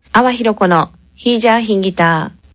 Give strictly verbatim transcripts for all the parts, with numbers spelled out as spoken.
阿波ひろ子のヒージャーヒンギター。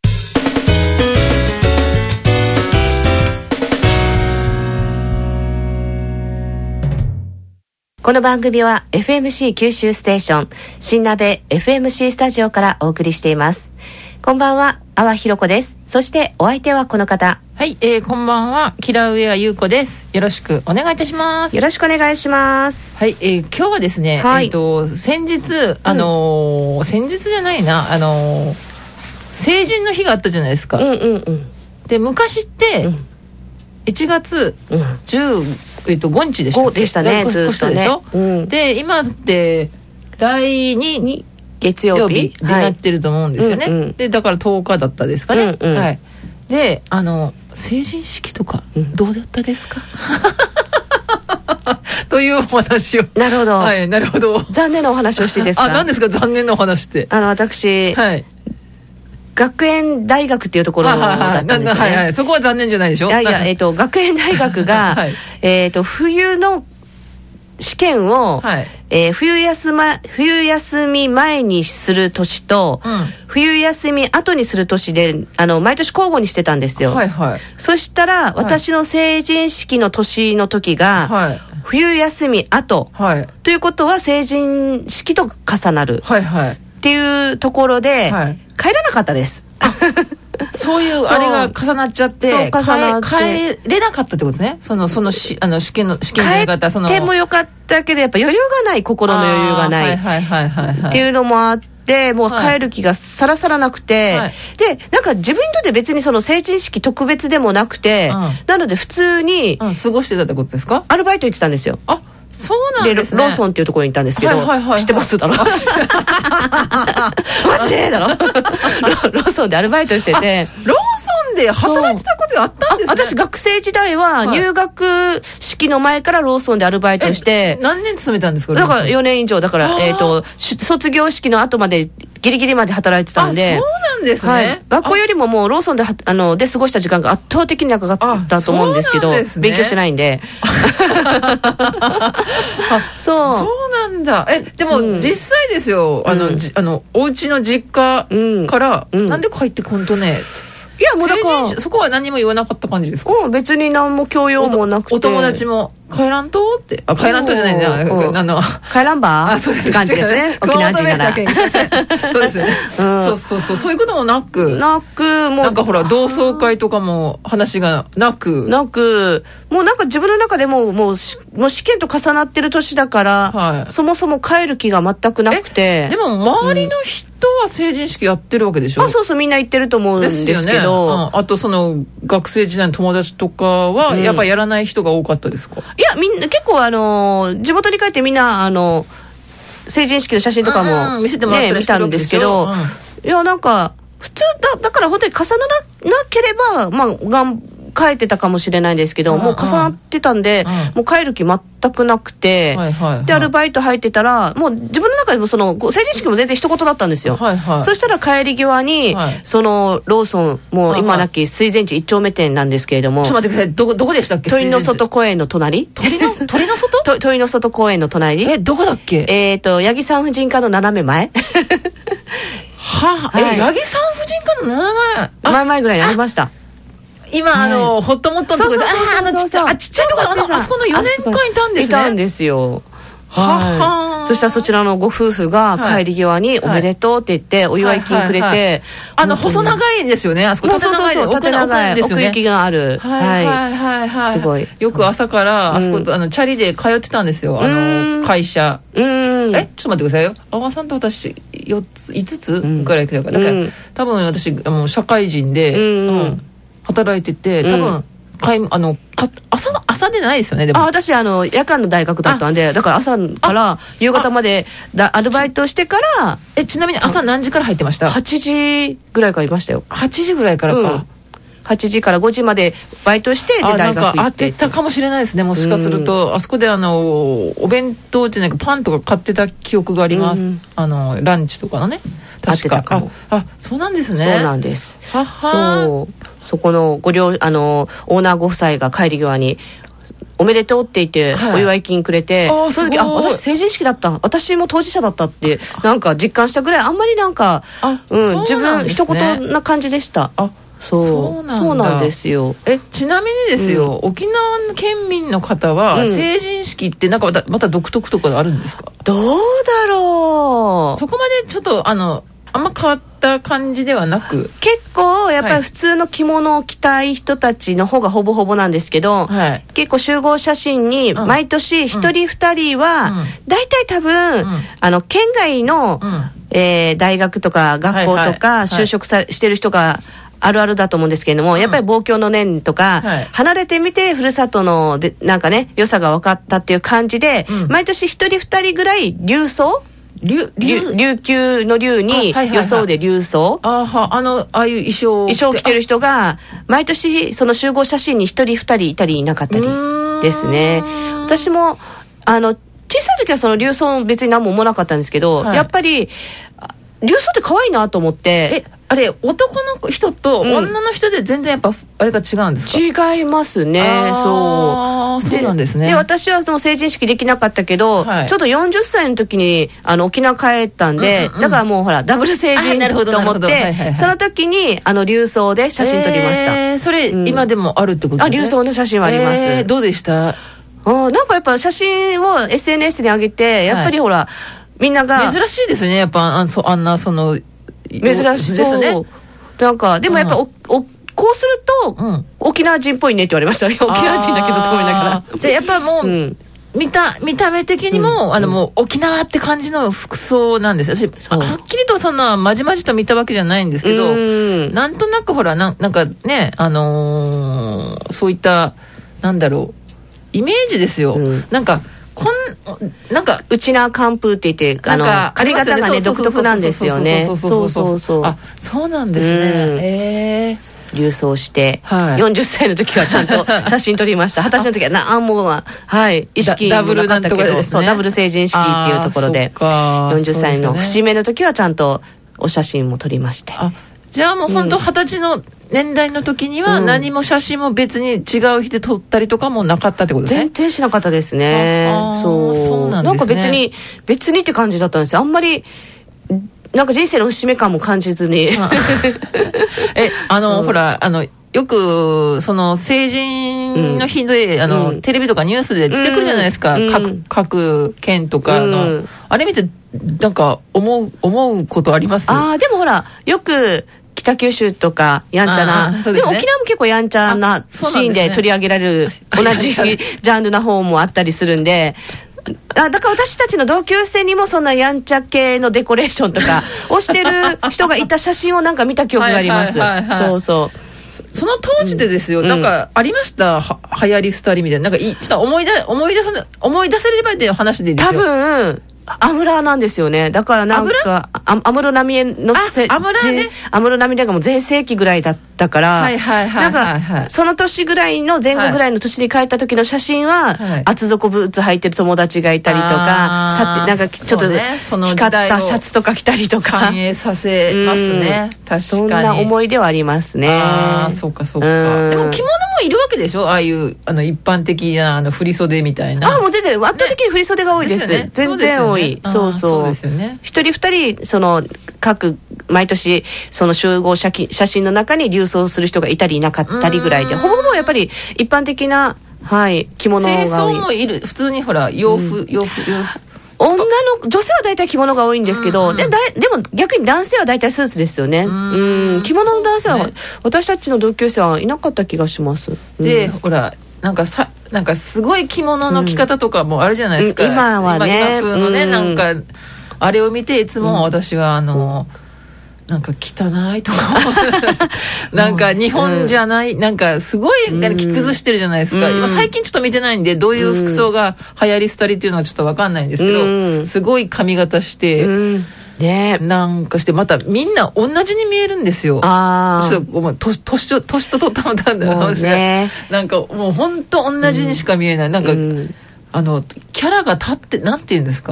この番組は エフエムシー 九州ステーション新鍋 エフエムシー スタジオからお送りしています。こんばんは、阿波ひろ子です。そしてお相手はこの方。 はい、えー、こんばんは、キラウエア優子です。よろしくお願いいたします。 よろしくお願いします。 はい、えー、今日はですね、はい、えーと先日あのーうん、先日じゃないなあのー、成人の日があったじゃないですか。 うんうんうん。 で昔って、うん、いちがつじゅうごにちでしたっけ。ごでしたね、ずっとね。でしょ、うん、で今ってだいに月曜日になってると思うんですよね、はいうんうん、でだからとおかだったですかね、うんうん、はい。であの成人式とかどうだったですか、うん、というお話を。 なるほど、 はい、なるほど。 残念なお話をしていいですか。 あ、何ですか残念なお話って。 あの私、はい、学園大学っていうところだったんですね。 はいはい、そこは残念じゃないでしょ。 いやいや、えーと、学園大学が、はい、えーと、冬の試験を、はいえー、冬休ま、冬休み前にする年と、うん、冬休み後にする年であの毎年交互にしてたんですよ、はいはい、そしたら、はい、私の成人式の年の時が、はい、冬休み後、はい、ということは成人式と重なる、はいはい、っていうところで、はい、帰らなかったです。 そういうあれが重なっちゃってそう重なって帰れなかったってことですね。そのそのしあの試験の試験のやり方、その帰ってもよかったけどやっぱ余裕がない、心の余裕がないっていうのもあって、もう帰る気がさらさらなくて、はい、でなんか自分にとって別にその成人式特別でもなくて、うん、なので普通に、 うん、過ごしてたってことですか。 アルバイト行ってたんですよ。あ、 そうなんですね。 ローソンっていうところに行ったんですけど、はいはいはいはい、知ってますだろ。マジでだろ。ロ, ローソンでアルバイトしてて、 ローソンで働いてたことがあったんですね。 私学生時代は入学式の前からローソンでアルバイトして、 はい、何年勤めたんですか。 だからよねん以上だから、えーと、卒業式の後までギリギリまで働いてたんで。 あ、そうなんですね、はい、 学校よりももうローソンであので過ごした時間が圧倒的に長かったと思うんですけど、ね、勉強してないんで。そうそうなんだ。えでも、うん、実際ですよ、あの、うん、じあのお家の実家から、うん、なんで帰ってこんとね。 いやもうだからそこは何も言わなかった感じですか。 うん、別に何も教養もなくて、 お, お友達も帰らんとって、あ、帰らんとじゃないね、あの帰らんばあ、そうですって感じですね。沖縄人ならそうですよね、うん、そうそうそう、そういうこともなくなくもうなんかほら同窓会とかも話がなくなくもうなんか自分の中でももうもう試験と重なってる年だから、はい、そもそも帰る気が全くなくて。 でも周りの人は成人式やってるわけでしょ、うん、 あ、そうそう、みんな行ってると思うんですけど、ですよね、 うん、あとその学生時代の友達とかはやっぱやらない人が多かったですか。うん、いやみんな結構あの地元に帰ってみんなあの成人式の写真とかも、 うんうん、見せてもらったりしてるわけですけど、 ね、見たんですけど、うん、いやなんか普通 だ, だから本当に重ならなければまあがん帰ってたかもしれないんですけど、うん、もう重なってたんで、うん、もう帰る気全くなくて、はいはいはい、でアルバイト入ってたらもう自分の中でもその成人式も全然一言だったんですよ、はいはい、そしたら帰り際に、はい、そのローソンもう今なき水前寺一丁目店なんですけれども、 ちょっと待ってください、どこ、どこでしたっけ。 鳥の外公園の隣。 鳥の鳥の外と鳥の外公園の隣。 え、どこだっけ。 えっ、ー、と八木産婦人科の斜め前は、はい、え、八木産婦人科の斜め前前ぐらいにありました。 今、はい、あのホットモットのところで、あのちっちゃいちっちゃいところ、あのあそこのよねんかんいたんですね。 いたんですよ。はい、そしたらそちらのご夫婦が帰り際におめでとうって言ってお祝い金くれて、はいはいはい、 あの細長いですよね、あそこ縦長い、 縦長い奥行きがある、 はいはいはいはい、すごい。よく朝からあそこ、うん、あのチャリで通ってたんですよ、あの会社。うん、えちょっと待ってくださいよ、阿波さんと私よっついつつぐらいだから、だから、うん、多分私もう社会人で、うんうん、働いてて多分、うんあのか 朝, 朝でないですよね。でもあ私あの夜間の大学だったんで、だから朝から夕方までだアルバイトしてから。 えちなみに朝何時から入ってました。 はちじぐらいからいましたよ。 はちじぐらいからか、うん、 はちじからごじまでバイトして、で大学行って。なんか当てたかもしれないですね、もしかすると、うん、あそこであのお弁当ってなんかパンとか買ってた記憶があります、うん、あのランチとかのね、確か。 かああそうなんですね。 そうなんです。ははそうそこのご両あのオーナーご夫妻が帰り際におおめでとうって言ってお祝い金くれて、はい、その時あ私成人式だった、私も当事者だったってなんか実感したぐらい、あんまりなんかうん、自分一言な感じでした。あそう、そうなんだ。そうなんですよ。 えちなみにですよ、うん、沖縄の県民の方は、うん、成人式ってなんかまた、また独特とかあるんですか？ どうだろう。 そこまでちょっとあのあんま変わった感じではなく、 結構やっぱり普通の着物を着たい人たちの方がほぼほぼなんですけど、はい、結構集合写真に毎年一人二人は、うん、大体多分、うん、あの県外の、うんえー、大学とか学校とか就職さ、はいはい、してる人があるあるだと思うんですけれども、うん、やっぱり望郷の念とか、はい、離れてみてふるさとのでなんかね良さが分かったっていう感じで、うん、毎年一人二人ぐらい琉装琉琉球の琉に予想で琉装、 あはあのああいう衣装衣装を着てる人が毎年その集合写真に一人二人いたりいなかったりですね。私もあの小さい時はその琉装別に何も思わなかったんですけど、はい、やっぱり琉装って可愛いなと思って。 えあれ男の人と女の人で全然やっぱあれが違うんですか？ 違いますね。 そうそうなんですね。 で私はその成人式できなかったけど、はい、ちょうどよんじゅっさいの時にあの沖縄帰ったんで、うんうんうん、だからもうほらダブル成人と思って、はいはいはい、その時にあの琉装で写真撮りました。 えー、それ、うん、今でもあるってことですね。 あ琉装の写真はあります。 えー、どうでした？ あなんかやっぱ写真を エスエヌエス に上げてやっぱりほら、はい、みんなが珍しいですね。やっぱ あ, そあんなその珍しいですね。なんかでもやっぱ お,、うん、おこうすると、うん、沖縄人っぽいねって言われました。沖縄人だけどと思いながら。 じゃあやっぱもう、うん、見た見た目的にも、うん、あのもう沖縄って感じの服装なんですよ。私はっきりとそんなまじまじと見たわけじゃないんですけど、うん、なんとなくほら な, なんかねあのー、そういったなんだろうイメージですよ。うん、なんかこんなんかうちな寒風って言ってあの髪型がね独特なんですよね。そうそうそうそう。 あそうなんですね。へえ。 琉装して、はい、よんじゅっさいの時はちゃんと写真撮りました。はたちの時はなあもうははい意識もなかったけど、ね、そうダブル成人式っていうところでよんじゅっさいの節目の時はちゃんとお写真も撮りまして。 あじゃあもう本当二十歳の年代の時には何も写真も別に違う日で撮ったりとかもなかったってことですね。 全然しなかったですね。そうそうなんですね。なんか別に別にって感じだったんですよ。あんまりなんか人生の節目感も感じずにえあの、うん、ほらあのよくその成人の日で、うん、あの、うん、テレビとかニュースで出てくるじゃないですか、うん、各, 各県とかの、うん、あれ見てなんか思う思うことあります？ あでもほらよく北九州とかやんちゃな、で, ね、でも沖縄も結構やんちゃなシーンで取り上げられる、ね、同じジャンルな方もあったりするんであだから私たちの同級生にもそんなやんちゃ系のデコレーションとかをしてる人がいた写真をなんか見た記憶があります。はいはいはいはい、そうそうその当時でですよ、うん、なんかありました、は流行り廃りみたいな、なんかいちょっと思い出思い出さ思い出せればいい話でいいですよ。 多分アムラーなんですよね。だからなんか安室奈美恵のせアムラーね、 安室奈美恵がもう全盛期ぐらいだったから、はいはいはいはい、なんかその年ぐらいの前後ぐらいの年に帰った時の写真は、はい、厚底ブーツ履いてる友達がいたりとか、さってなんかちょっと光ったシャツとか着たりとか反映させますね。確かにそんな思い出はありますね。 あそうかそうか。でも着物もいるわけでしょ、ああいうあの一般的なあの振袖みたいな。 あもう全然圧倒的に振袖が多いです。ね、全然多い。そうそうそうですよね。一人二人その各毎年その集合写真の中に琉装する人がいたりいなかったりぐらいで、ほぼほぼやっぱり一般的な、はい、着物が多い。 清掃もいる。普通にほら洋服、うん、洋服洋服女の女性は大体着物が多いんですけど、うんうん、で, だでも逆に男性は大体スーツですよね。うん着物の男性は、ね、私たちの同級生はいなかった気がします。 で、 うん、 ほらなんかさなんかすごい着物の着方とかもあるじゃないですか、 うん、今はね今, 今風のね、うん、なんかあれを見ていつも私はあの、うん、なんか汚いとかなんか日本じゃない、うん、なんかすごい着崩してるじゃないですか、うん、今最近ちょっと見てないんでどういう服装が流行り廃りっていうのはちょっと分かんないんですけど、うん、すごい髪型して、うんね、なんかしてまたみんな同じに見えるんですよ。あちょっと年と年と取ったもたんだよね。なんかもう本当同じにしか見えない、うん、なんか、うん、あのキャラが立ってなんていうんですか、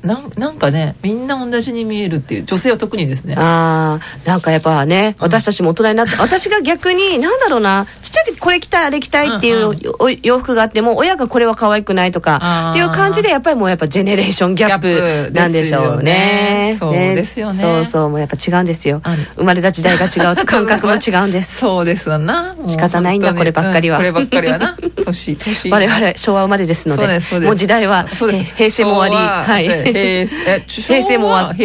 な, なんかねみんな同じに見えるっていう、女性は特にですね。 ああ、なんかやっぱね、私たちも大人になって、うん、私が逆になんだろうな、ちっちゃい時これ着たいあれ着たいっていう、うんうん、洋服があっても親がこれは可愛くないとかっていう感じで、やっぱりもうやっぱジェネレーションギャップなんでしょうね。 そうですよね。 そうそう、もうやっぱ違うんですよ。生まれた時代が違うと感覚も違うんです。 そうですわな。 仕方ないんだこればっかりは、 うん、こればっかりはな。年年我々昭和生まれですので、そうですそうです、もう時代は平成も終わり、はい、平成も終わって、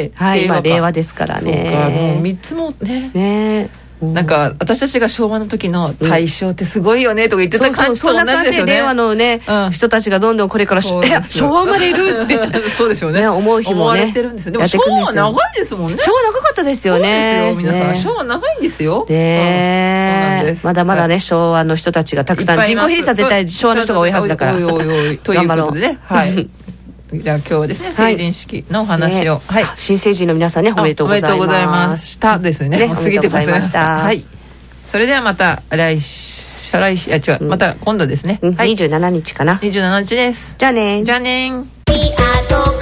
はい、今令和ですからね。 そうか、もうみっつもね。 ね、 なんか私たちが昭和の時の大正ってすごいよねとか言ってた感じと同じですよね。そうそう、そんな感じで令和のね、うん、人たちがどんどんこれから昭和生まれるってそうでしょうね、 ね、思う日もね、 思われてるんですよ。でも昭和長いですもんね。 昭和長かったですよね。 そうですよ、皆さん、ね、昭和長いんですよ。 ね、うん、そうなんです。まだまだね、昭和の人たちがたくさん、人口比率は絶対昭和の人が多いはずだから、 おいおいおいということでね、はい。じゃあ今日はですね、成人式のお話を、 はいね、はい、新成人の皆さんね、おめでとうございます。 おめでとうございましたですね。ね、もう過ぎてまいりました。はい。それではまた来週、来週、あ、違う、うん、また今度ですね。 うん、はい、にじゅうしちにちかな。 にじゅうしちにちです。 じゃあね。 じゃあね。